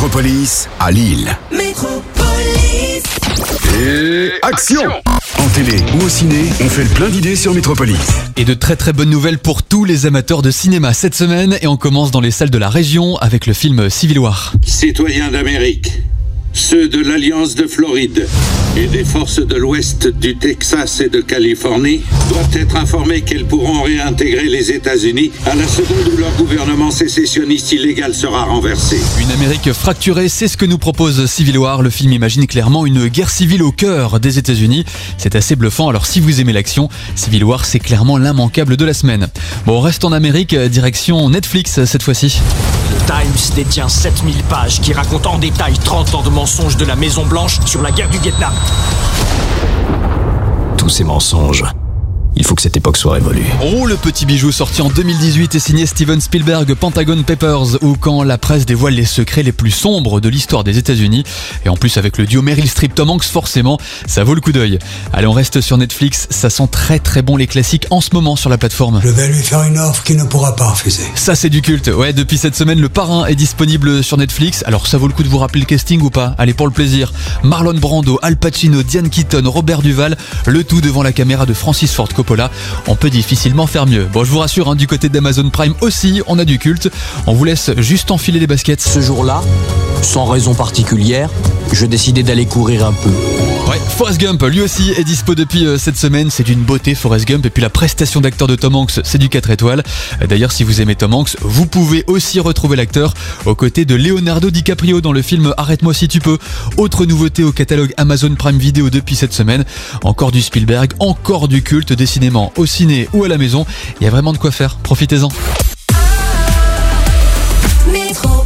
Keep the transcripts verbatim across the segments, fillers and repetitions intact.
Métropolis à Lille. Métropolis. Et action! En télé ou au ciné, on fait le plein d'idées sur Métropolis. Et de très très bonnes nouvelles pour tous les amateurs de cinéma cette semaine. Et on commence dans les salles de la région avec le film Civil War. Citoyens d'Amérique, ceux de l'Alliance de Floride et des forces de l'Ouest du Texas et de Californie doivent être informés qu'elles pourront réintégrer les États-Unis à la seconde où leur gouvernement sécessionniste illégal sera renversé. Une Amérique fracturée, c'est ce que nous propose Civil War. Le film imagine clairement une guerre civile au cœur des États-Unis. C'est assez bluffant, alors si vous aimez l'action, Civil War c'est clairement l'immanquable de la semaine. Bon, on reste en Amérique, direction Netflix cette fois-ci. Le Times détient sept mille pages qui racontent en détail trente ans de mensonges de la Maison Blanche sur la guerre du Vietnam. Tous ces mensonges, il faut que cette époque soit révolue. Oh, le petit bijou sorti en deux mille dix-huit et signé Steven Spielberg, Pentagon Papers, ou quand la presse dévoile les secrets les plus sombres de l'histoire des États-Unis. Et en plus avec le duo Meryl Streep Tom Hanks, forcément, ça vaut le coup d'œil. Allez, on reste sur Netflix, ça sent très très bon les classiques en ce moment sur la plateforme. Je vais lui faire une offre qu'il ne pourra pas refuser. Ça c'est du culte, ouais, depuis cette semaine le Parrain est disponible sur Netflix. Alors ça vaut le coup de vous rappeler le casting ou pas? Allez, pour le plaisir, Marlon Brando, Al Pacino, Diane Keaton, Robert Duvall, le tout devant la caméra de Francis Ford Coppola. On peut difficilement faire mieux. Bon, je vous rassure, hein, du côté d'Amazon Prime aussi, on a du culte. On vous laisse juste enfiler les baskets. Ce jour-là, sans raison particulière, je décidais d'aller courir un peu. Ouais, Forrest Gump, lui aussi est dispo depuis euh, cette semaine. C'est d'une beauté, Forrest Gump. Et puis la prestation d'acteur de Tom Hanks, c'est du quatre étoiles. D'ailleurs, si vous aimez Tom Hanks, vous pouvez aussi retrouver l'acteur aux côtés de Leonardo DiCaprio dans le film Arrête-moi si tu peux. Autre nouveauté au catalogue Amazon Prime Video depuis cette semaine. Encore du Spielberg, encore du culte, décidément au ciné ou à la maison. Il y a vraiment de quoi faire, profitez-en. Métropolis.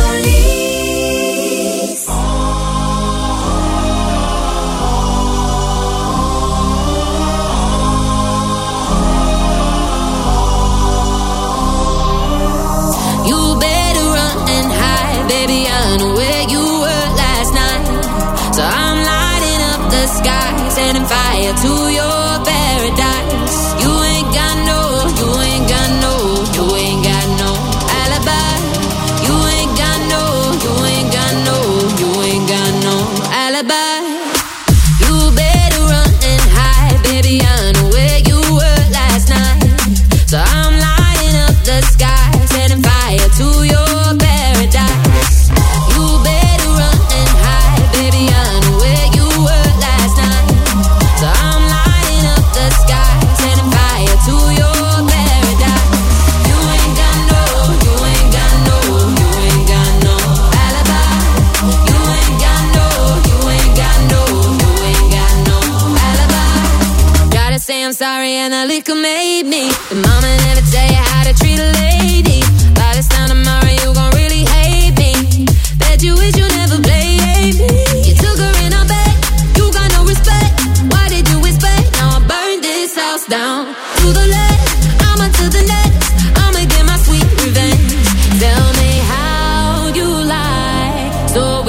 You better run and hide, baby, I know where you were last night. So I'm lighting up the sky, setting fire to your paradise. You ain't got no, you ain't got no, you ain't got no alibi. You ain't got no, you ain't got no, you ain't got no alibi. You better run and hide, baby, I know where you were last night. So I'm lighting up the sky, setting fire to your paradise. You better run and hide, baby, I know where you were last night. So I'm lighting up the sky, setting fire to your paradise. You ain't got no, you ain't got no, you ain't got no alibi. You ain't got no, you ain't got no, you ain't got no alibi. Gotta say I'm sorry and the liquor made me. The mama never tell you how to treat a lady. By this time tomorrow you gon' really hate me. Bet you wish you never played me. You took her in her bed, you got no respect. Why did you expect? Now I burned this house down to the left, I'm on to the next. I'ma get my sweet revenge. Tell me how you lie so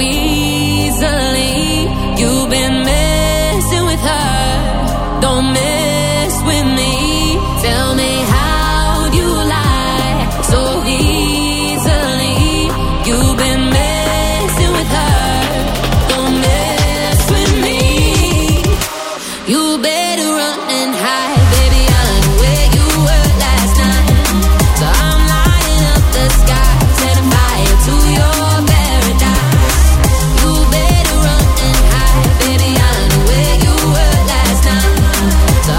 easily. You've been messing with her, don't mess with me. Tell me how you lie so easily. You've been messing with her, don't mess with me. You better run and hide, baby, I know where you were last night. So I'm lighting up the sky, setting fire to your paradise. You better run and hide, baby, I know where you were last night. So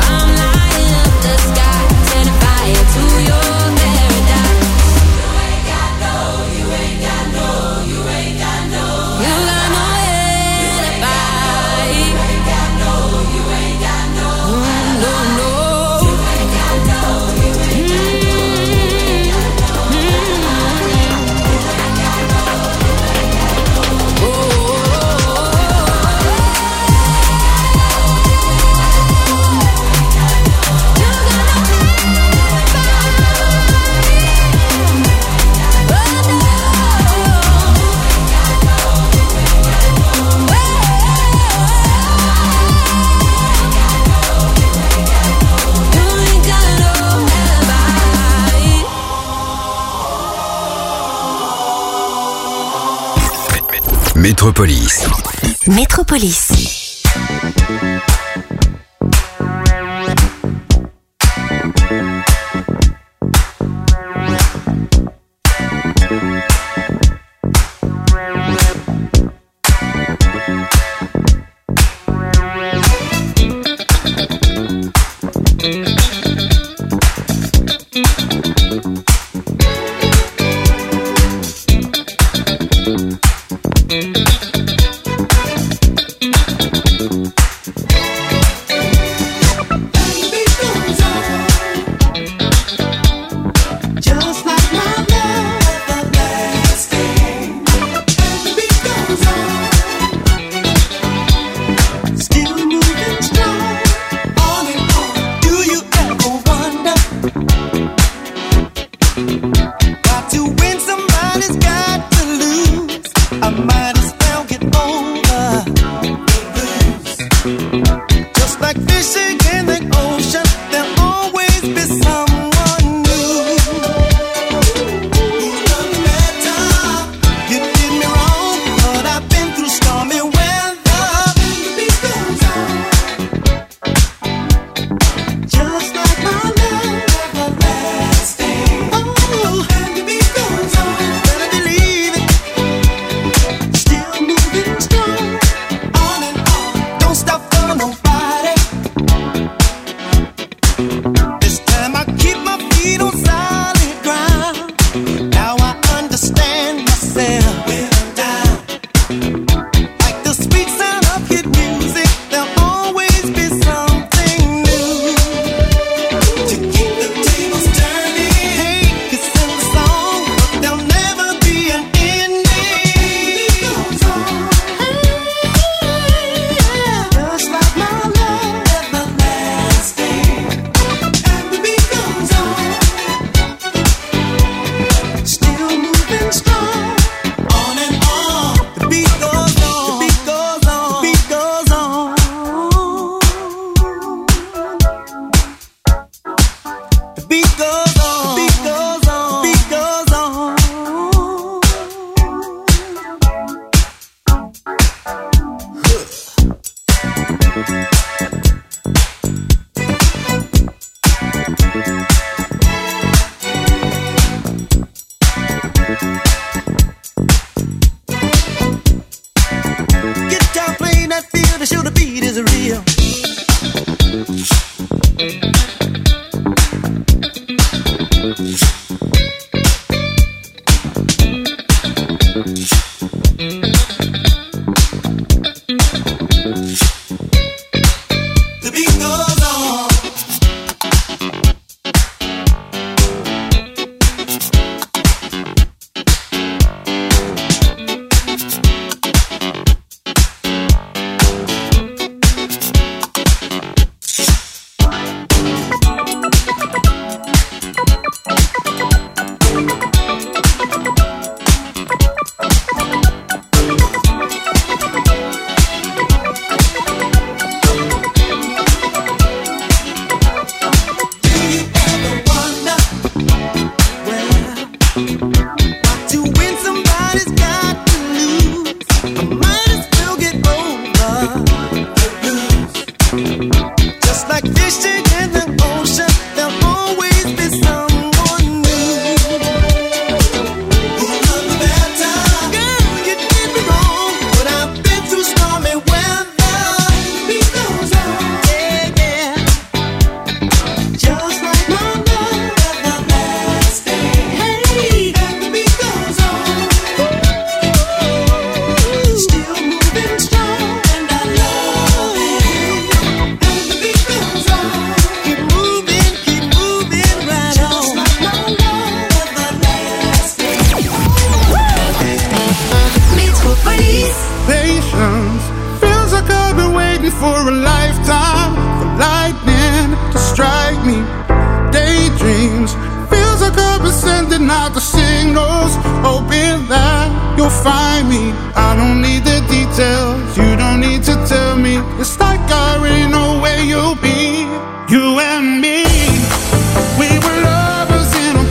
Métropolis. Métropolis.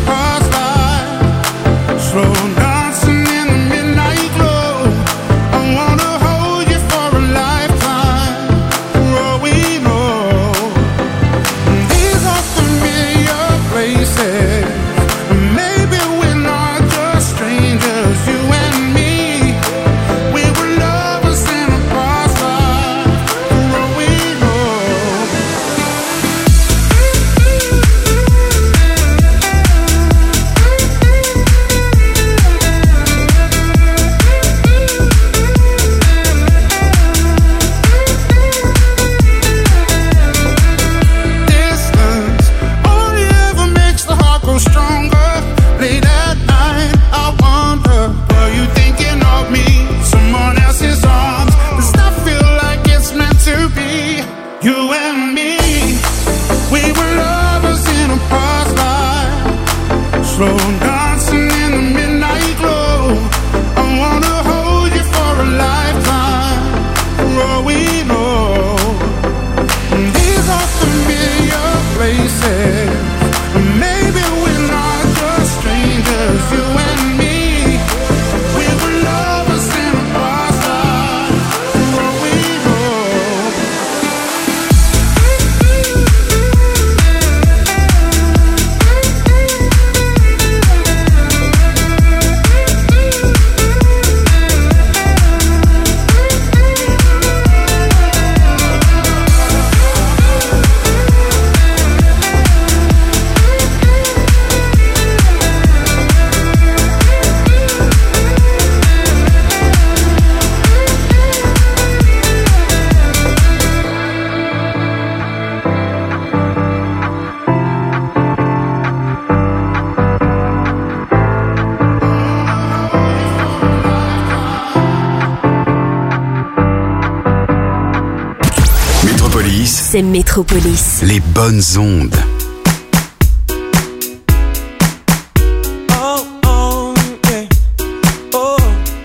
Slow dancing in the midnight glow. You and me, we were lovers in a past life, slow dancing in the midnight glow. I wanna hold you for a lifetime, for all we know. These are familiar places, maybe we're not just strangers. You and me, we were lovers in a past life, for all we know. C'est Métropolis. Les bonnes ondes. Oh, oh, yeah. Oh.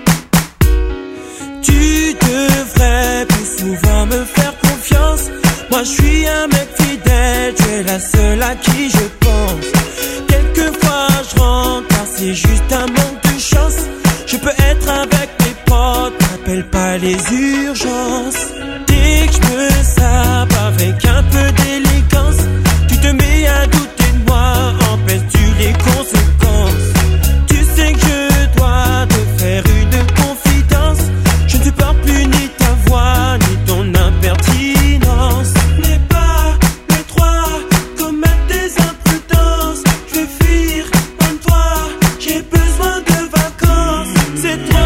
Tu devrais plus souvent me faire confiance. Moi je suis un mec fidèle, tu es la seule à qui je pense. Quelquefois je rentre car c'est juste un manque de chance. Je peux être avec mes potes, n'appelle pas les urgences. Dès que je me sape avec un peu d'élégance, tu te mets à douter de moi, empêches-tu les conséquences. Tu sais que je dois te faire une confidence. Je ne supporte plus ni ta voix, ni ton impertinence. N'aie pas le droit de commettre des imprudences. Je vais fuir loin de toi, j'ai besoin de vacances. C'est trop.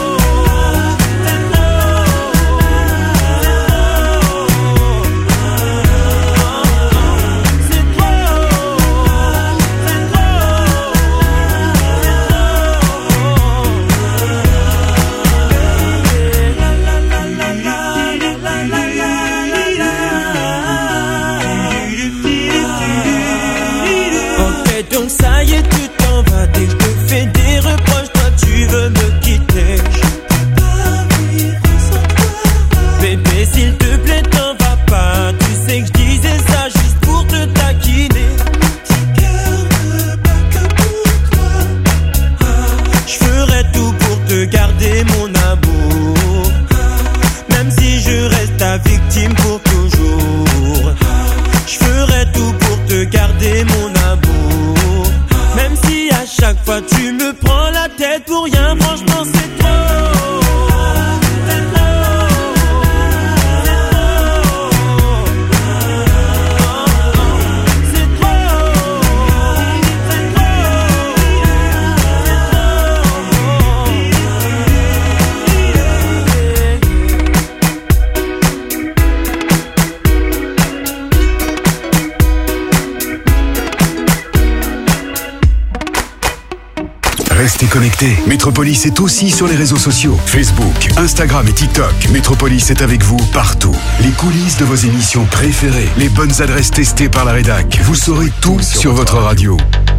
Donc ça y est, tu t'en vas. Dès que je te fais des reproches, toi tu veux me quitter. Je peux pas vivre sans toi. Bébé, s'il te plaît, t'en vas pas. Tu sais que je disais ça juste pour te taquiner. Petit cœur ne bat que pour toi. Je ferai tout pour te garder mon amour, même si je reste ta victime pour toujours. Je ferai tout pour te garder mon amour, même si à chaque fois tu me prends la tête pour rien. Franchement c'est trop. Restez connectés. Métropolis est aussi sur les réseaux sociaux. Facebook, Instagram et TikTok. Métropolis est avec vous partout. Les coulisses de vos émissions préférées. Les bonnes adresses testées par la rédac. Vous saurez tout sur votre radio.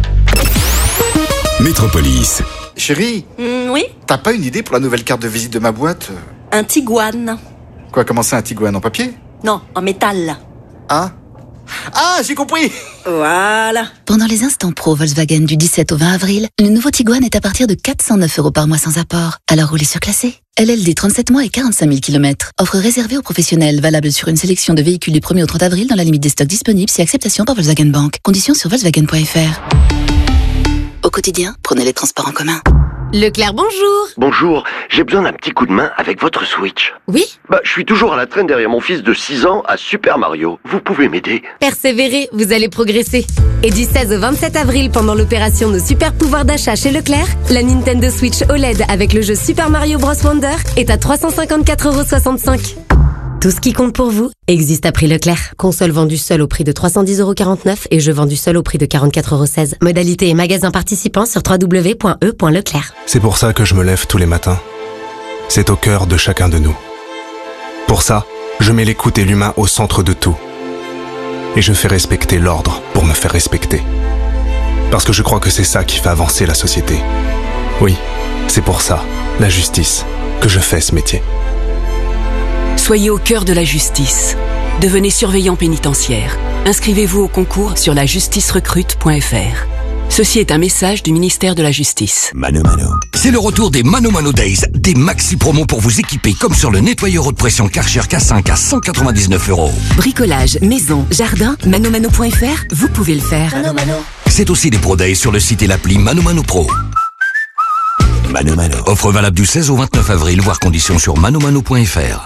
Métropolis. Chérie, Mm, oui, t'as pas une idée pour la nouvelle carte de visite de ma boîte? un Tiguan. Quoi, comment ça, un Tiguan en papier? Non, en métal. Ah Ah, j'ai compris. Voilà. Pendant les instants pro Volkswagen du dix-sept au vingt avril, le nouveau Tiguan est à partir de quatre cent neuf euros par mois sans apport. Alors roulez surclassé. L L D trente-sept mois et quarante-cinq mille kilomètres. Offre réservée aux professionnels, valable sur une sélection de véhicules du premier au trente avril dans la limite des stocks disponibles si acceptation par Volkswagen Bank. Conditions sur volkswagen point f r. Au quotidien, prenez les transports en commun. Leclerc, bonjour. Bonjour, j'ai besoin d'un petit coup de main avec votre Switch. Oui? Bah, je suis toujours à la traîne derrière mon fils de six ans à Super Mario. Vous pouvez m'aider? Persévérez, vous allez progresser. Et du seize au vingt-sept avril, pendant l'opération Nos super pouvoirs d'achat chez Leclerc, la Nintendo Switch O L E D avec le jeu Super Mario Bros Wonder est à trois cent cinquante-quatre euros soixante-cinq. Tout ce qui compte pour vous existe à prix Leclerc. Console vendue seule au prix de trois cent dix euros quarante-neuf et jeu vendu seul au prix de quarante-quatre euros seize. Modalité et magasin participants sur w w w point e point leclerc. C'est pour ça que je me lève tous les matins. C'est au cœur de chacun de nous. Pour ça, Je mets l'écoute et l'humain au centre de tout. Et je fais respecter l'ordre pour me faire respecter. Parce que je crois que c'est ça qui fait avancer la société. Oui, c'est pour ça, la justice, que je fais ce métier. Soyez au cœur de la justice. Devenez surveillant pénitentiaire. Inscrivez-vous au concours sur la justice recrute point f r. Ceci est un message du ministère de la Justice. Mano Mano. C'est le retour des Mano Mano Days, des maxi promos pour vous équiper comme sur le nettoyeur haute pression Karcher K cinq à cent quatre-vingt-dix-neuf euros. Bricolage, maison, jardin, mano mano point f r, vous pouvez le faire. Mano Mano. C'est aussi des Pro Days sur le site et l'appli Mano Mano Pro. Mano Mano. Offre valable du seize au vingt-neuf avril, voire conditions sur mano mano point f r.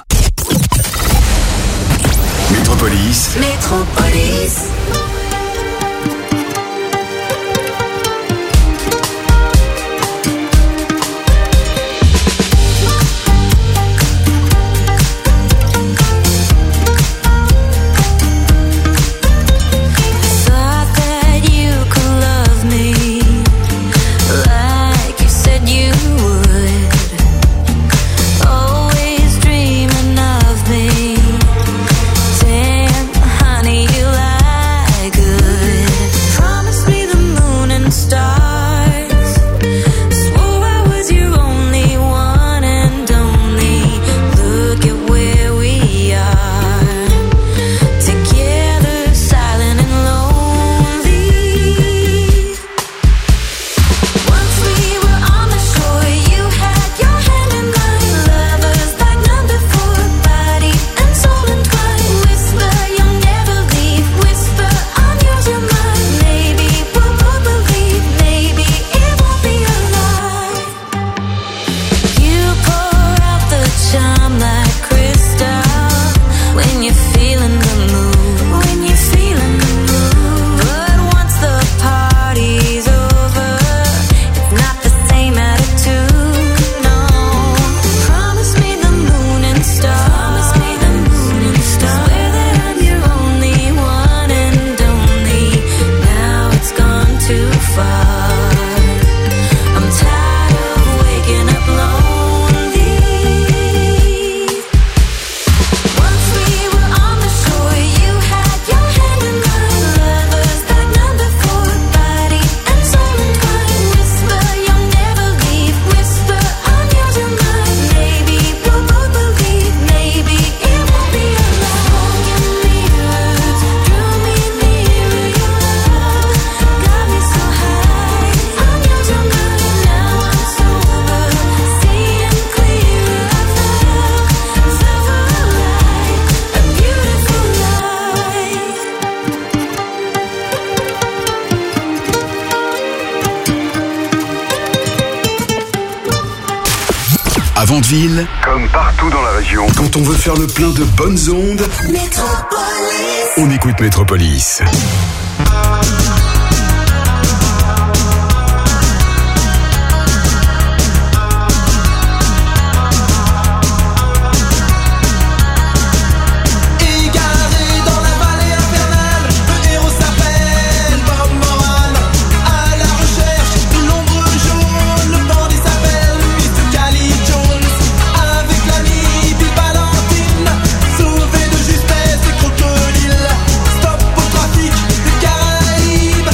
Métropolis. Métropolis. À Vandeville, comme partout dans la région, quand on veut faire le plein de bonnes ondes, Métropolis. On écoute Métropolis. Stop au trafic des Caraïbes.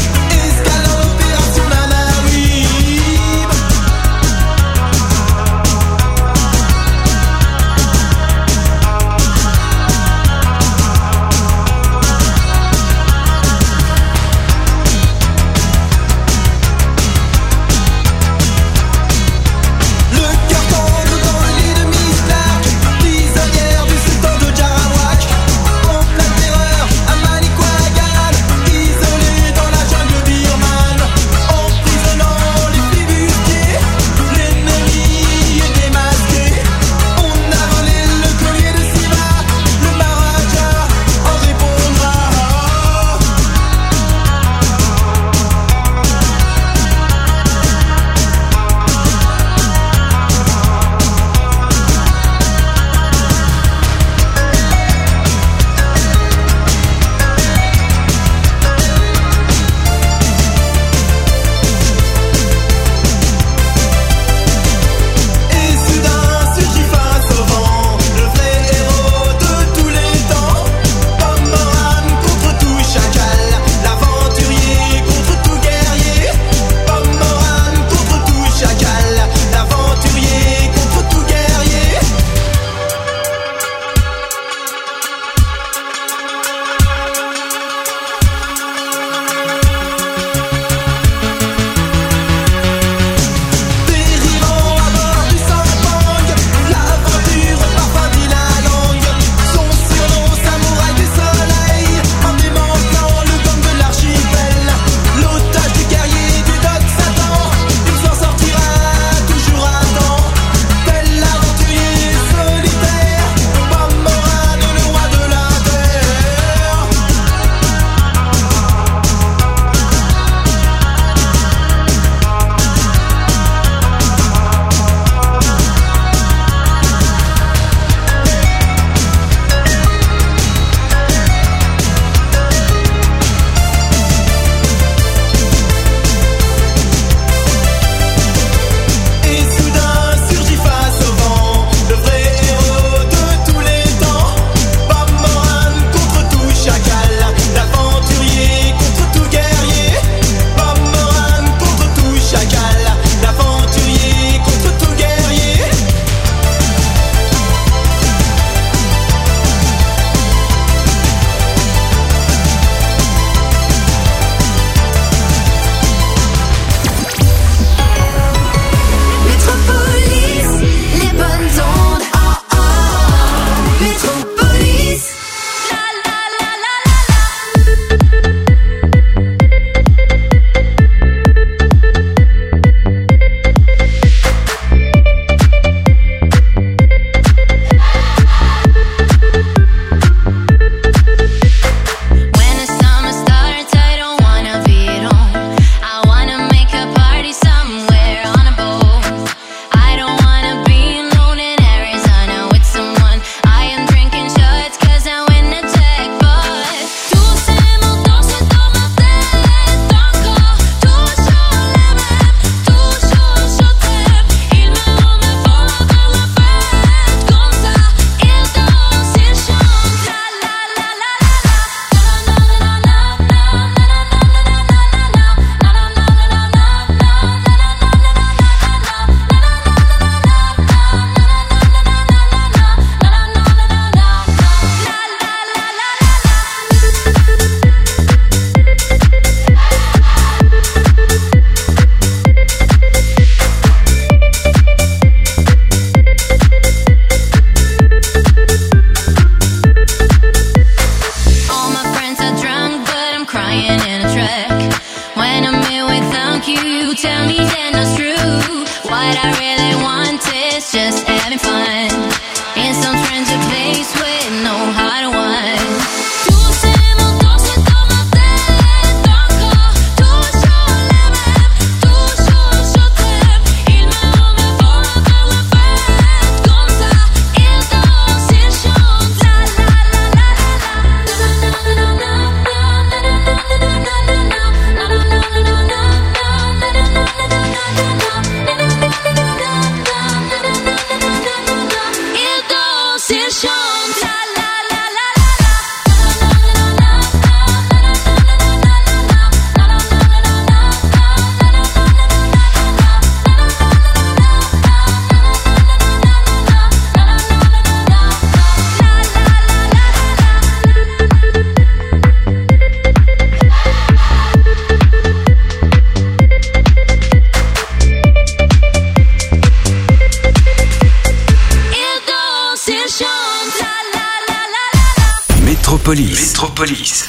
Métropolis. Métropolis.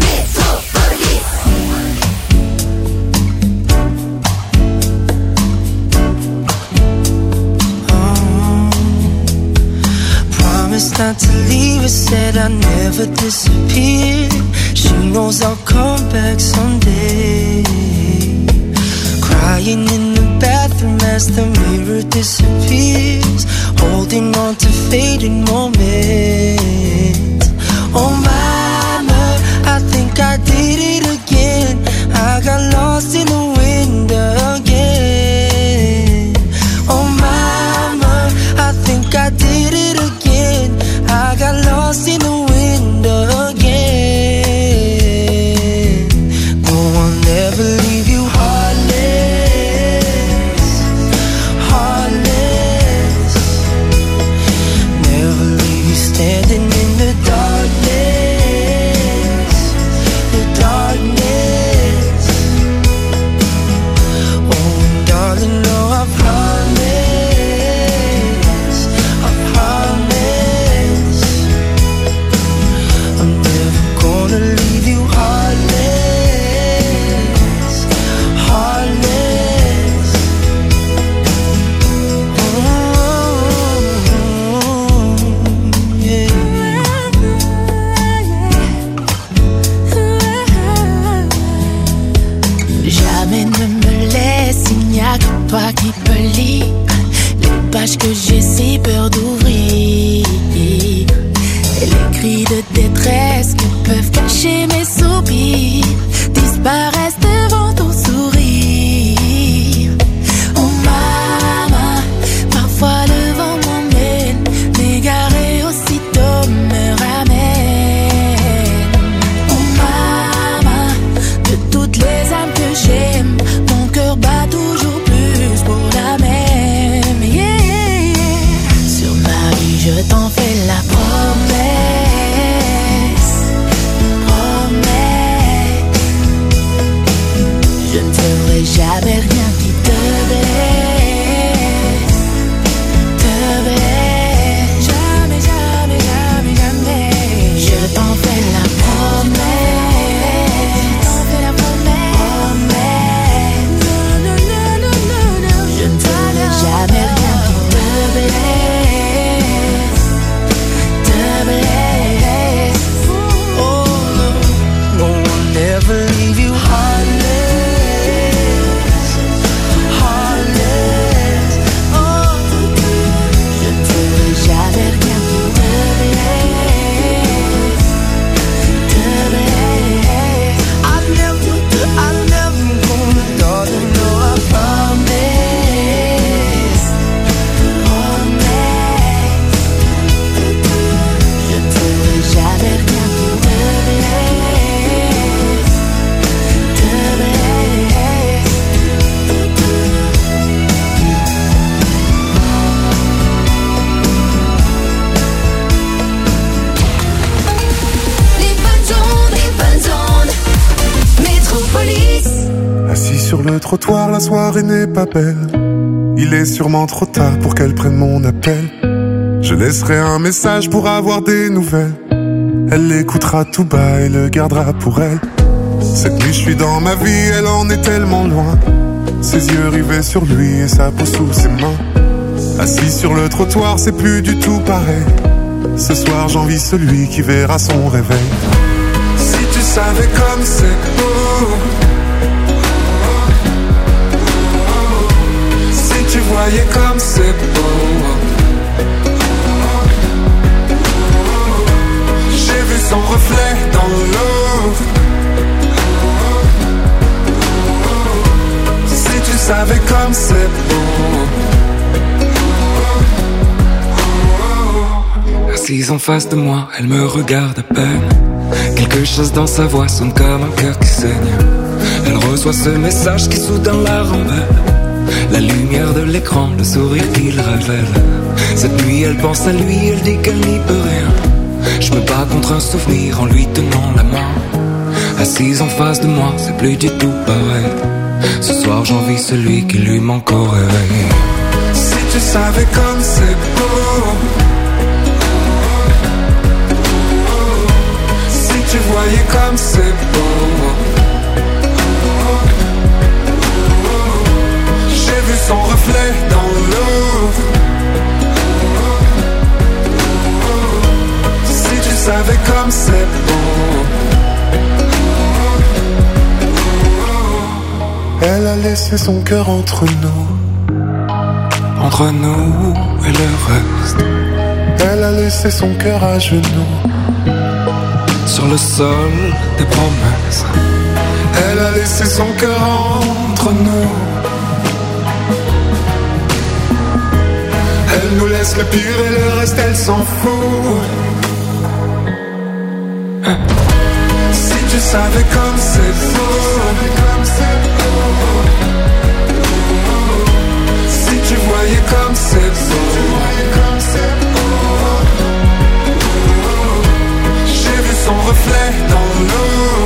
Promised not to leave her, said I'd never disappear. She knows I'll come back someday. Crying in the bathroom as the mirror disappears, holding on to fading moments. Oh mama, I think I did it again. I got lost in the wind again. Oh mama, I think I did it again. I got lost in the wind again. No, I'll never leave you heartless, heartless. Never leave you standing in the darkness, the darkness. Oh, darling, no, I promise, I promise. I'm never gonna leave you heartless, heartless. Oh, yeah. Jamais ne me laisse, il n'y a que toi qui peux lire les pages que j'ai si peur d'ouvrir. Et les cris de détresse que peuvent cacher mes soupirs disparaissent devant ton sourire. Oh mama, parfois le vent m'emmène, m'égarer aussitôt me ramène. Oh mama, de toutes les âmes que j'aime, mon cœur bat toujours plus pour la même. Yeah, yeah, yeah. Sur ma vie je t'en fais la promesse, promesse. Je ne ferai jamais rien qui te blesse, te blesse. Jamais, jamais, jamais, jamais. Je t'en fais la promesse, t'en fais la promesse, promesse. Non, non, non, non, non, non. Je ne ferai jamais rien qui te blesse, te blesse. Oh no, no, I'll never leave you heartless, heartless. Oh, je ne ferai jamais rien qui te blesse, te blesse. I'll never, I'll never gonna, darling, no, I promise, promise. Je ne ferai jamais rien qui te blesse, te blesse. Les bonnes ondes, les bonnes ondes. Métropolis. Assis sur le trottoir, la soirée n'est pas belle. Il est sûrement trop tard pour qu'elle prenne mon appel. Je laisserai un message pour avoir des nouvelles. Elle l'écoutera tout bas et le gardera pour elle. Cette nuit je suis dans ma vie, elle en est tellement loin. Ses yeux rivés sur lui et sa peau sous ses mains. Assis sur le trottoir, c'est plus du tout pareil. Ce soir j'envie celui qui verra son réveil. Si tu savais comme c'est beau, si tu voyais comme c'est beau. J'ai vu son reflet dans l'eau. Si tu savais comme c'est beau. Assise en face de moi, elle me regarde à peine. Quelque chose dans sa voix sonne comme un cœur qui saigne. Elle reçoit ce message qui soudain la rend belle. La lumière de l'écran, le sourire qu'il révèle. Cette nuit elle pense à lui, elle dit qu'elle n'y peut rien. Je me bats contre un souvenir en lui tenant la main. Assise en face de moi, c'est plus du tout pareil. Ce soir j'envie celui qui lui manque au réveil. Si tu savais comme c'est beau. comme c'est beau. J'ai vu son reflet dans l'eau. Si tu savais comme c'est beau. Elle a laissé son cœur entre nous, entre nous et le reste. Elle a laissé son cœur à genoux, sur le sol des promesses. Elle a laissé son cœur entre nous. Elle nous laisse le pire et le reste elle s'en fout. Si tu savais comme c'est beau. Si tu voyais comme c'est beau. J'ai vu son reflet dans l'eau.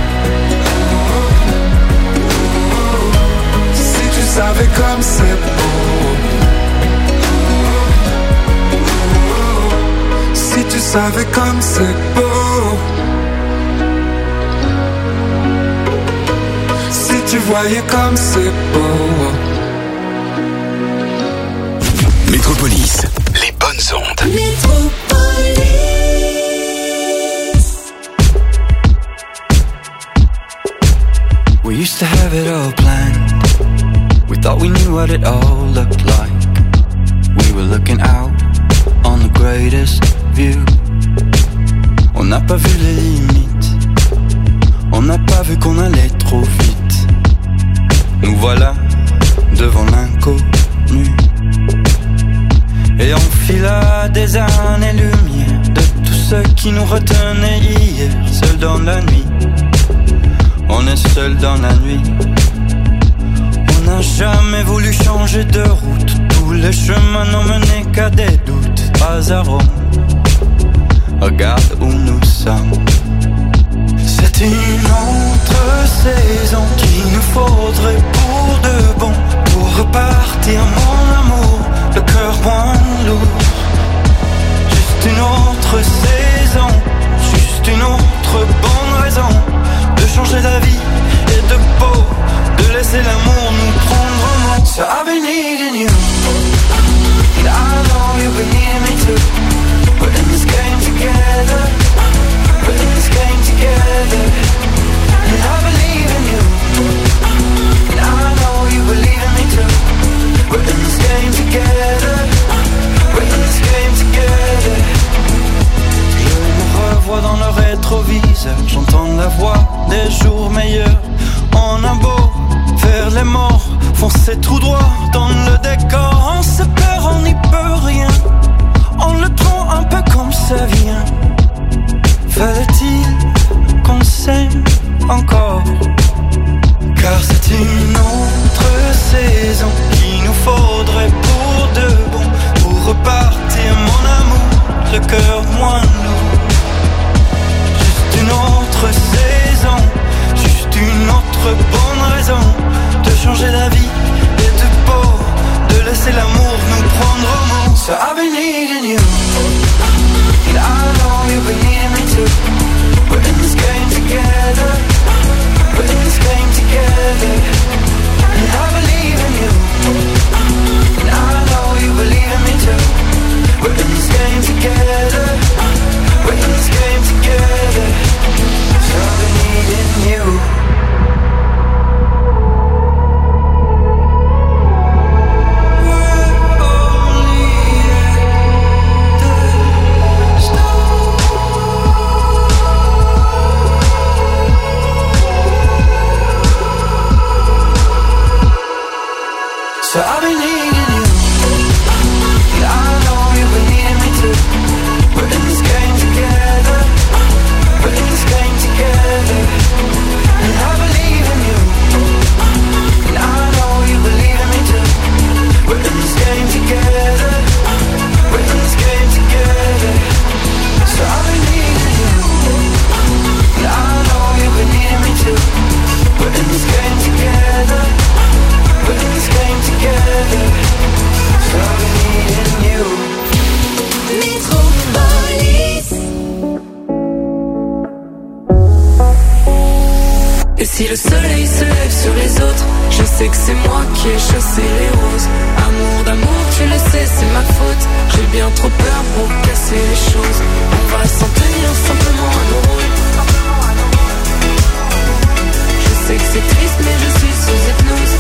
Si tu savais comme c'est beau. Si tu savais comme c'est beau. Si tu voyais comme c'est beau. Métropolis, les bonnes ondes. Métropolis. We used to have it all planned. We thought we knew what it all looked like. We were looking out on the greatest view. On n'a pas vu les limites. On n'a pas vu qu'on allait trop vite. Nous voilà devant l'inconnu. Et on fila des années-lumière de tout ce qui nous retenait hier. Seul dans la nuit, on est seul dans la nuit. On n'a jamais voulu changer de route. Tous les chemins n'ont mené qu'à des doutes. Pas à Rome, regarde où nous sommes. C'est une autre saison qu'il nous faudrait pour de bon. Pour repartir mon amour, le cœur moins lourd. Juste une autre saison, juste une autre bonne raison de changer la vie et de peau, de laisser l'amour nous prendre en main. So I've been needing you, and I know you've been needing me too. We're in this game together, we're in this game together. And I believe in you, and I know you believe in me too. We're in this game together, we're in this game together. Je me revois dans le rétroviseur, j'entends la voix des jours meilleurs. On a beau faire les morts, foncer tout droit dans le décor. On se perd, on n'y peut rien, on le prend un peu comme ça vient. Fallait-il qu'on s'aime encore? Car c'est une autre saison qu'il nous faudrait pour de bon. Pour repartir mon amour, le cœur moins lourd. Juste une autre saison, juste une autre bonne raison de changer la vie et de peau, de laisser l'amour nous prendre au mot. So I've been needing you, and I know you've been needing me too. We're in this game together, we're in this game together. And I believe in you, and I know you believe in me too. We're in this game together, si le soleil se lève sur les autres, je sais que c'est moi qui ai chassé les roses. Amour d'amour, tu le sais, c'est ma faute. J'ai bien trop peur pour casser les choses. On va s'en tenir simplement à nos rôles. Je sais que c'est triste, mais je suis sous hypnose.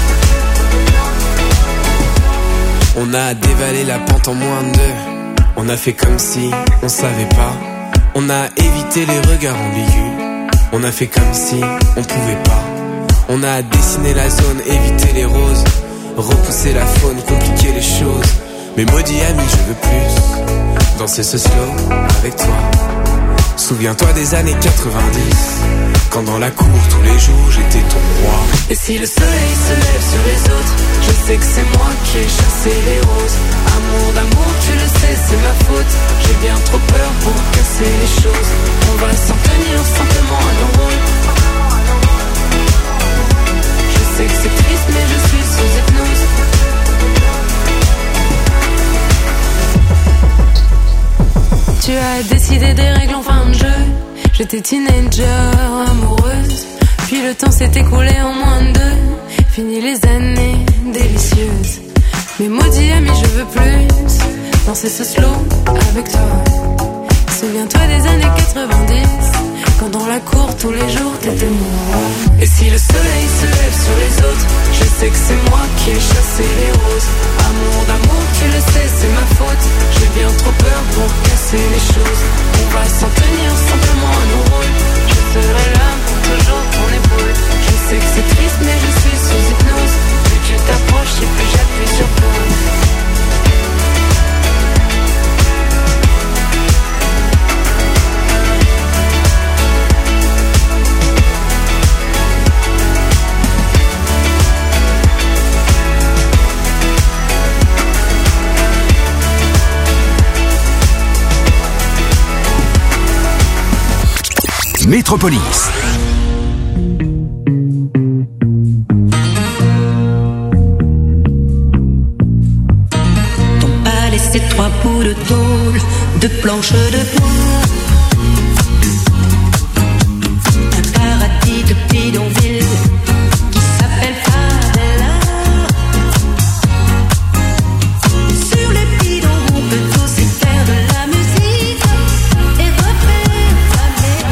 On a dévalé la pente en moins de deux. On a fait comme si on savait pas. On a évité les regards ambigus. On a fait comme si on pouvait pas. On a dessiné la zone, évité les roses, repousser la faune, compliquer les choses. Mais maudit ami, je veux plus danser ce slow avec toi. Souviens-toi des années quatre-vingt-dix, quand dans la cour tous les jours j'étais ton roi. Et si le soleil se lève sur les autres, je sais que c'est moi qui ai chassé les roses. Amour d'amour, tu le sais, c'est ma faute. J'ai bien trop peur pour casser les choses. On va s'en tenir simplement à nos rôles. Je sais que c'est triste, mais je suis sous hypnose. Tu as décidé des règles en fin de jeu. J'étais teenager, amoureuse. Puis le temps s'est écoulé en moins de deux. Fini les années délicieuses. Mais maudit ami, je veux plus danser ce slow avec toi. Souviens-toi des années quatre-vingt-dix, quand dans la cour tous les jours t'étais moi. Et si le soleil se lève sur les autres, je sais que c'est moi qui ai chassé les roses. Amour d'amour, tu le sais, c'est ma faute. J'ai bien trop peur pour casser les choses. On va s'en tenir simplement à nos rôles. Je serai là pour toujours ton épaule. Je sais que c'est triste, mais je suis sous hypnose. Plus tu t'approches et plus j'appuie sur pause. Métropolis. Ton palais, c'est trois bouts de tôle, de planches de bois. Un paradis de bidonville qui s'appelle Favela. Sur les bidons, on peut aussi faire de la musique et refaire la mer.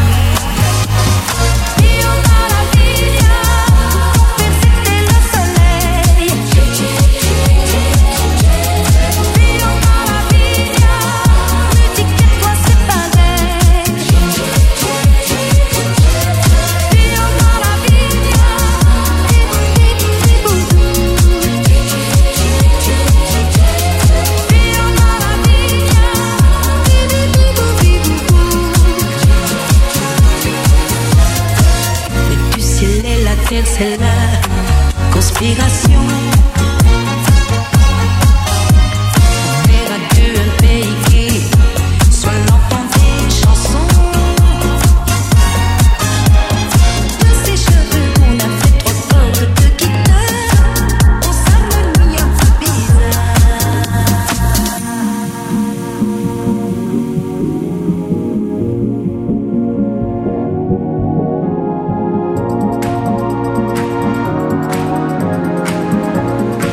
Io maravilla, per c'était le soleil. Io maravilla, musique et toi c'est pareil. Io maravilla, et du ciel et la terre, c'est la conspiration. Faire à deux un pays qui soit l'entend des chansons. De ses cheveux, on a fait trois cordes de guitare. On s'harmonie un peu bizarre.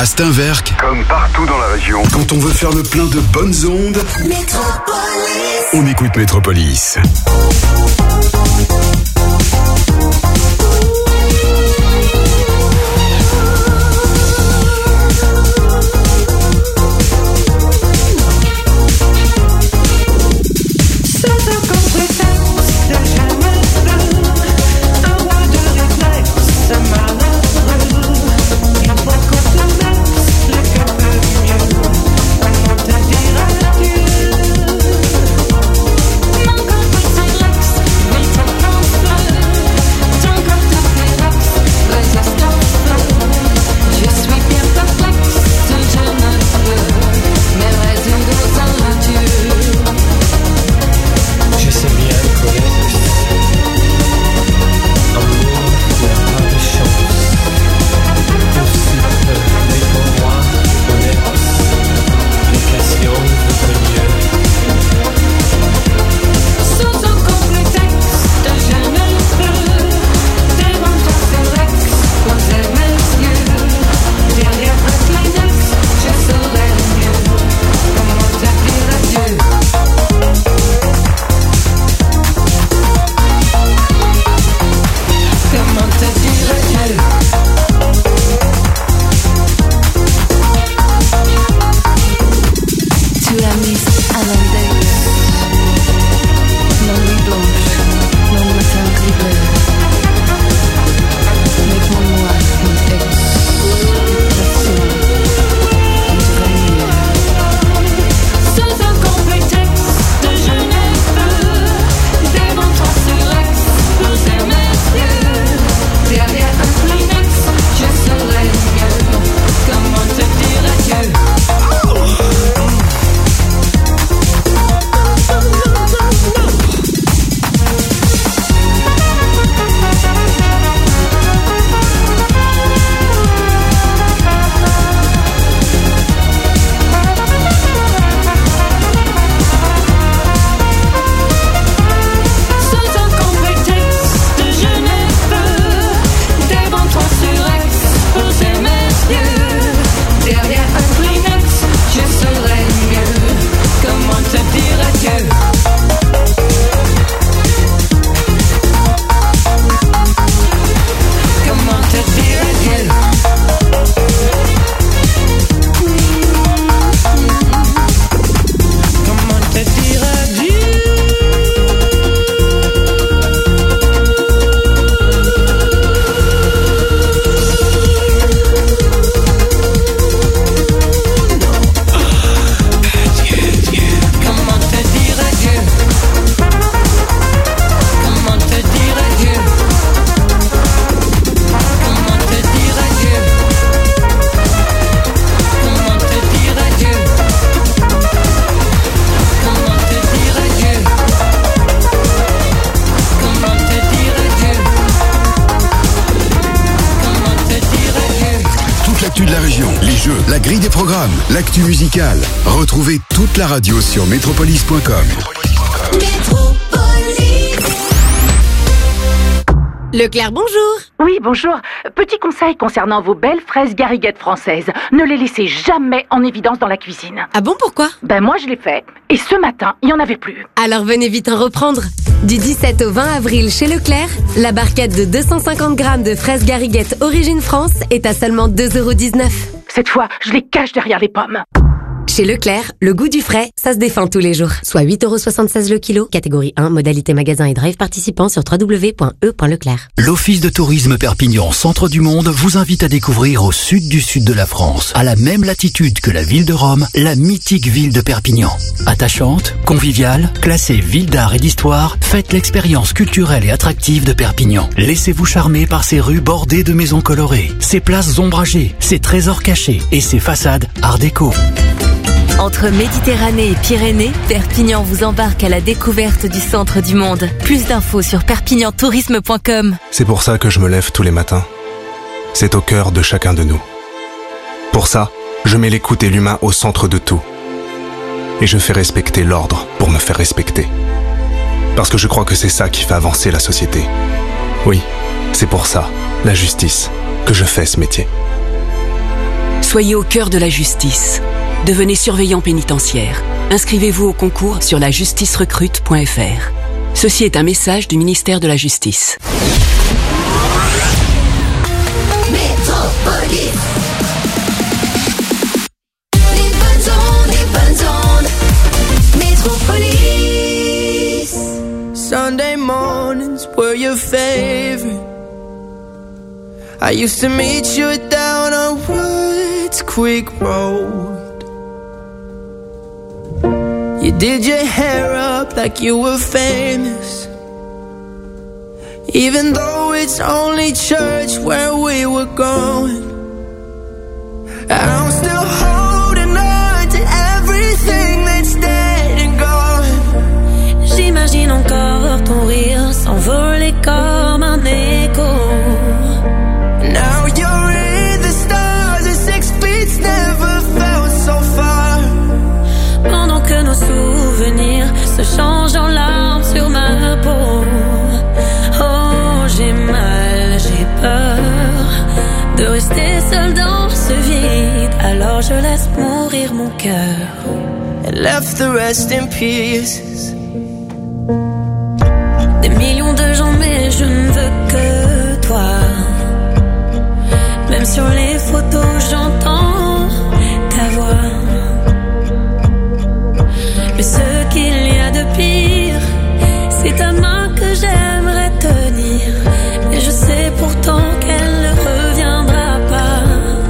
à Steinwerk, comme partout dans la région. Quand on veut faire le plein de bonnes ondes, Métropolis. on écoute Métropolis. La grille des programmes, l'actu musicale. Retrouvez toute la radio sur métropolis point com. Leclerc, bonjour. Oui, bonjour. Petit conseil concernant vos belles fraises gariguettes françaises. Ne les laissez jamais en évidence dans la cuisine. Ah bon, pourquoi? Ben moi, je l'ai fait. Et ce matin, il n'y en avait plus. Alors venez vite en reprendre. Du dix-sept au vingt avril chez Leclerc, la barquette de deux cent cinquante grammes de fraises gariguettes Origine France est à seulement deux euros dix-neuf. Cette fois, je les cache derrière les pommes. Chez Leclerc, le goût du frais, ça se défend tous les jours. Soit huit euros soixante-seize le kilo, catégorie un, modalité magasin et drive participant sur w w w point e point leclerc. L'Office de tourisme Perpignan Centre du Monde vous invite à découvrir au sud du sud de la France, à la même latitude que la ville de Rome, la mythique ville de Perpignan. Attachante, conviviale, classée ville d'art et d'histoire, faites l'expérience culturelle et attractive de Perpignan. Laissez-vous charmer par ses rues bordées de maisons colorées, ses places ombragées, ses trésors cachés et ses façades art déco. Entre Méditerranée et Pyrénées, Perpignan vous embarque à la découverte du centre du monde. Plus d'infos sur perpignan tourisme point com. C'est pour ça que je me lève tous les matins. C'est au cœur de chacun de nous. Pour ça, je mets l'écoute et l'humain au centre de tout. Et je fais respecter l'ordre pour me faire respecter. Parce que je crois que c'est ça qui fait avancer la société. Oui, c'est pour ça, la justice, que je fais ce métier. Soyez au cœur de la justice. Devenez surveillant pénitentiaire. Inscrivez-vous au concours sur la justice recrute point f r. Ceci est un message du ministère de la Justice. Métropolis. Les bonnes ondes, les bonnes ondes. Métropolis. Sunday mornings were your favorite. I used to meet you down on Woods Creek Road. You did your hair up like you were famous, even though it's only church where we were going. I'm still holding on to everything that's dead and gone. J'imagine encore ton rire s'envoler comme un écho. Now you're in the stars and six feet never felt so far. Pendant que nos souvenirs se changent en larmes sur ma peau. Oh, j'ai mal, j'ai peur de rester seule dans ce vide. Alors je laisse mourir mon cœur. And left the rest in pieces. Des millions de gens mais je ne veux que toi. Même sur les photos j'entends ta voix. Mais ce qu'il y a de pire, c'est ta main que j'aimerais tenir. Et je sais pourtant qu'elle ne reviendra pas.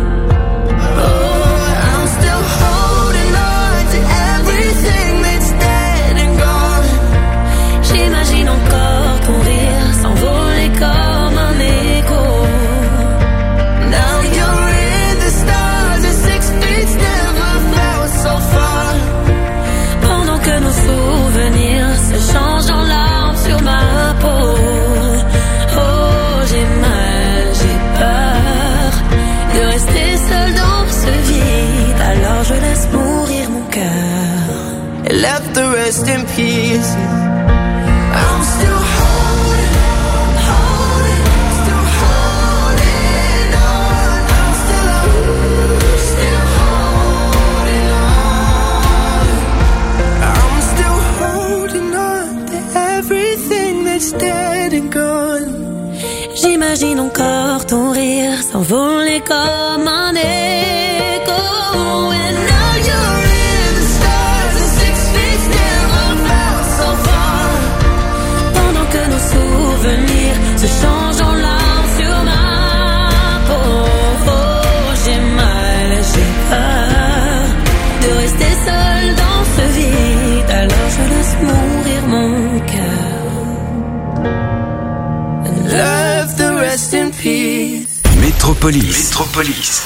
Oh, I'm still holding on to everything that's dead and gone. J'imagine encore ton rire s'envoler comme un écho. Now you're in the stars and six feet never felt so far. Pendant que nos souvenirs se changent en larmes sur ma peau. Oh, j'ai mal, j'ai peur de rester seule dans ce vide. Alors je laisse mourir mon cœur. And left the rest in pieces. I'm still holding on, holding, still holding on. I'm still, still holding on. I'm still holding on to everything that's dead and gone. J'imagine encore ton rire s'envoler comme un écho. And now you're in the stars and six feet never felt so far. Pendant que nos souvenirs se changent en larmes sur ma peau. Oh, j'ai mal, j'ai peur de rester seule dans ce vide. Alors je laisse mourir mon cœur. And Left the rest in peace. Métropolis. Métropolis.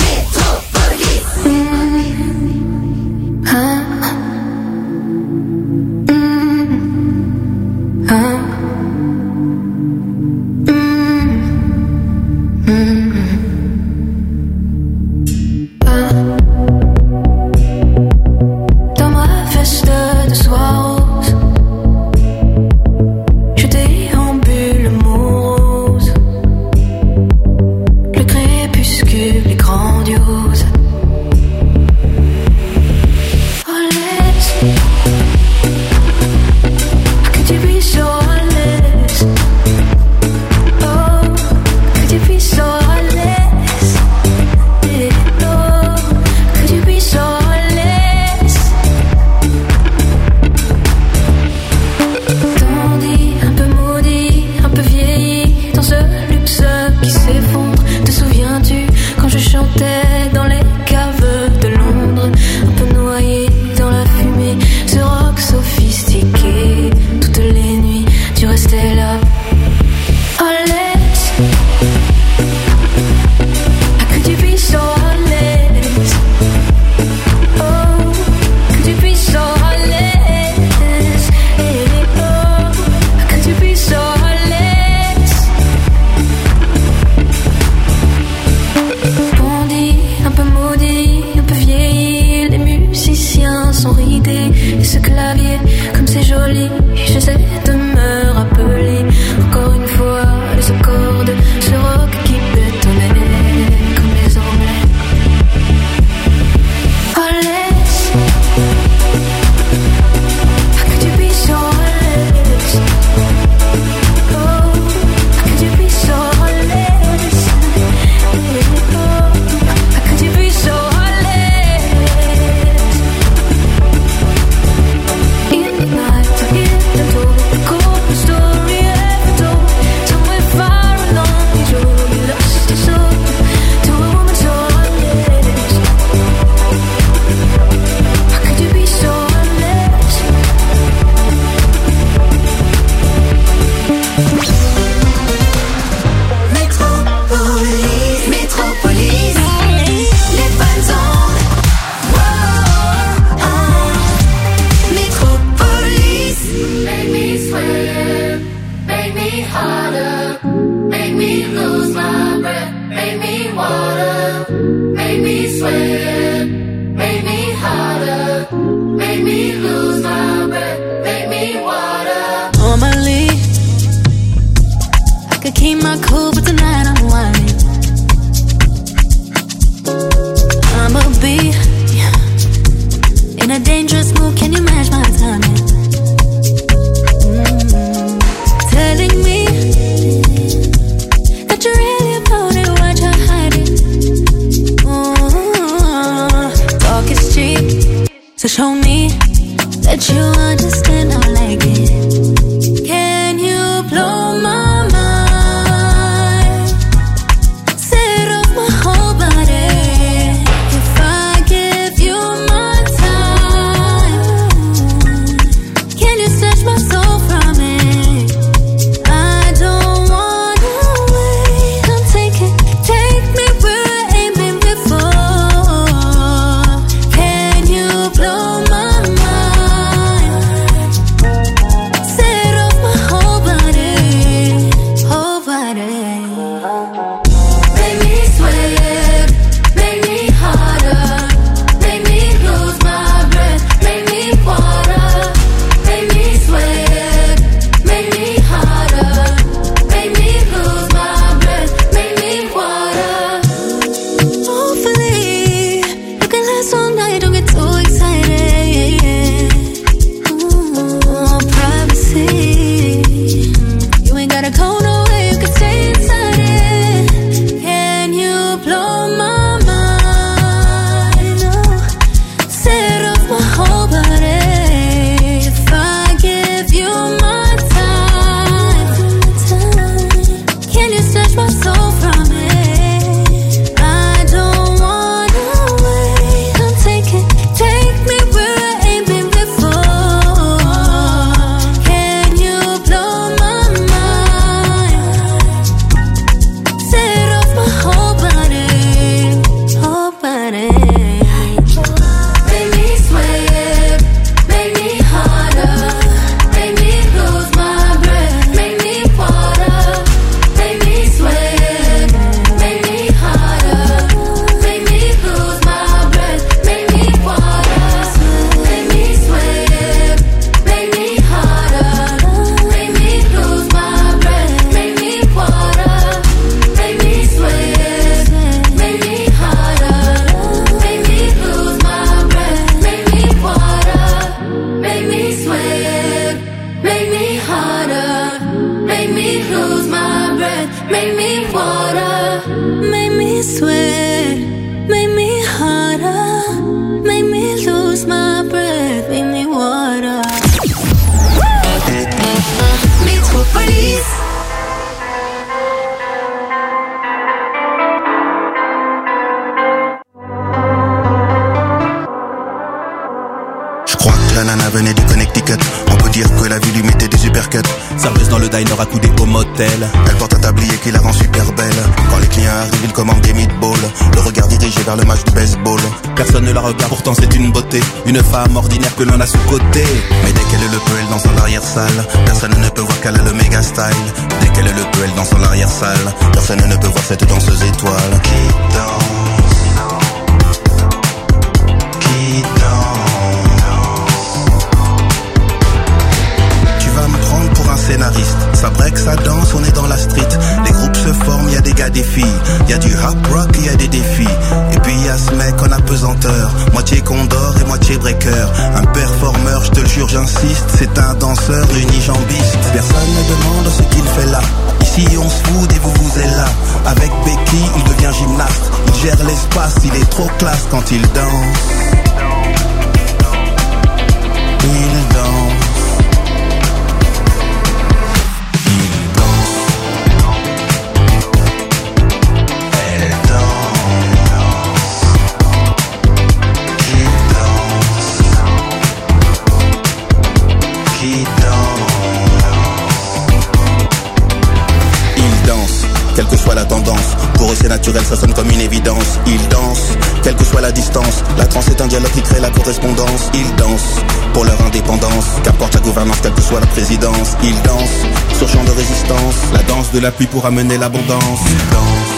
Dans ma veste de soie rose, je déambule morose. Le crépuscule est grandiose. show me that you understand I like it. Can you blow my mind? Set off my whole body. If I give you my time, can you snatch my soul from it? I don't wanna wait. Come take it, take me where I ain't been before. Can you blow my mind? Set off my whole body, whole body. Make me sweat, make me harder, make me lose my breath, make me water, make me sweat, make me harder, make me lose my breath, make me water. Hopefully, you can last all night, don't get too excited. Ooh, privacy. You ain't gotta go nowhere, you can stay inside it. Can you blow my mind? Oh, set off my whole body. If I give you my time, can you snatch my soul from it? I don't wanna wait. Come take it, take me where I ain't been before. Can you blow my mind? Set off my whole body, whole body. Make me sweat, make me harder, make me lose my breath, make me water, make me sweat, make me harder, make me lose my breath, make me water, make me sweat, make me harder, make me lose my breath, make me water, make me sweat, make me harder, make me lose my breath, make me water, make me sweat, make me harder, make me lose my breath, make me water, make me sweat, make me harder, make me lose my breath, make me water. Metropolis. Je crois que la nana venait du Connecticut. On peut dire que la vie lui mettait des uppercuts. Serveuse dans le diner accoudée au motel. Elle porte un tablier qui la rend super belle. Quand les clients arrivent, ils commandent des meatballs. Le regard dirigé vers le match du baseball. Personne ne la regarde, pourtant c'est une beauté. Une femme ordinaire que l'on a sous-côté. Mais dès qu'elle le peut, elle danse dans l'arrière-salle. Personne ne peut voir qu'elle a le méga style. Dès qu'elle le peut, elle danse dans l'arrière-salle. Personne ne peut voir cette danseuse étoile. Qui danse, qui danse. Un scénariste, ça break, ça danse, on est dans la street. Les groupes se forment, y a des gars, des filles. Y a du rap rock, y a des défis. Et puis y a ce mec en apesanteur, moitié condor et moitié breaker. Un performeur, je te le jure, j'insiste. C'est un danseur unijambiste. Personne ne demande ce qu'il fait là. Ici on se fout et vous vous êtes là. Avec Becky, il devient gymnaste. Il gère l'espace, il est trop classe quand il danse. Il danse. Quelle que soit la tendance, pour eux c'est naturel, ça sonne comme une évidence. Ils dansent, quelle que soit la distance. La trance est un dialogue qui crée la correspondance. Ils dansent pour leur indépendance, qu'apporte la gouvernance, quelle que soit la présidence. Ils dansent sur champ de résistance, la danse de la pluie pour amener l'abondance. Ils dansent.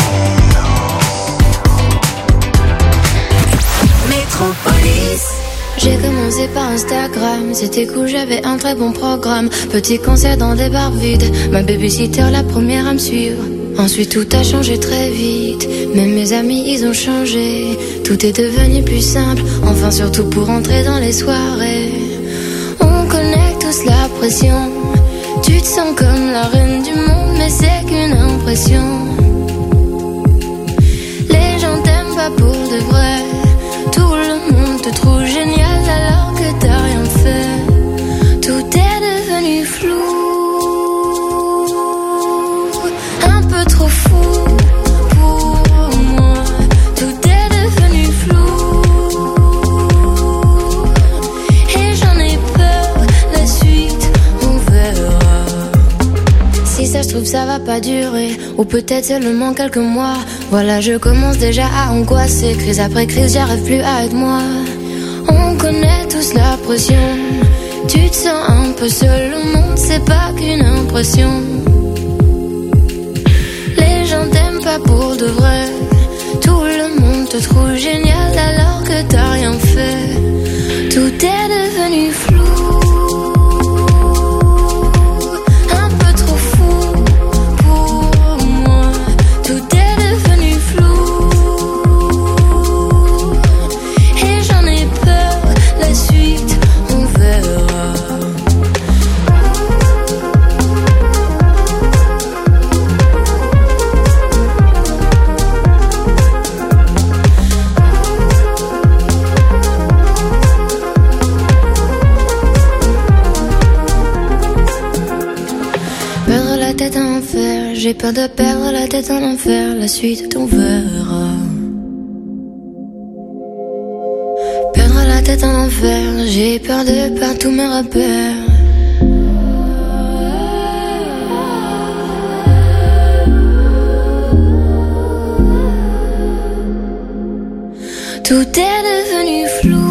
Métropolis. J'ai commencé par Instagram, c'était cool, j'avais un très bon programme. Petit concert dans des bars vides, ma babysitter la première à me suivre. Ensuite tout a changé très vite, même mes amis ils ont changé. Tout est devenu plus simple, enfin surtout pour entrer dans les soirées. On connaît tous la pression, tu te sens comme la reine du monde, mais c'est qu'une impression. Les gens t'aiment pas pour de vrai, tout le monde te trouve génial alors que t'as rien fait. Tout est devenu flou, un peu trop fou pour moi. Tout est devenu flou et j'en ai peur, la suite on verra. Si ça se trouve ça va pas durer, ou peut-être seulement quelques mois. Voilà, je commence déjà à angoisser, crise après crise, j'arrive plus à être moi. On connaît tous la pression, tu te sens un peu seul, le monde c'est pas qu'une impression. Les gens t'aiment pas pour de vrai, tout le monde te trouve génial alors que t'as rien fait. Tout est devenu flou, un peu trop fou pour moi. Tout est devenu flou et j'en ai peur, la suite on verra. Perdre la tête en enfer, j'ai peur de perdre la tête en enfer, la suite on verra. Perdre la tête en enfer, j'ai peur de perdre tous mes repères. Tout est devenu flou.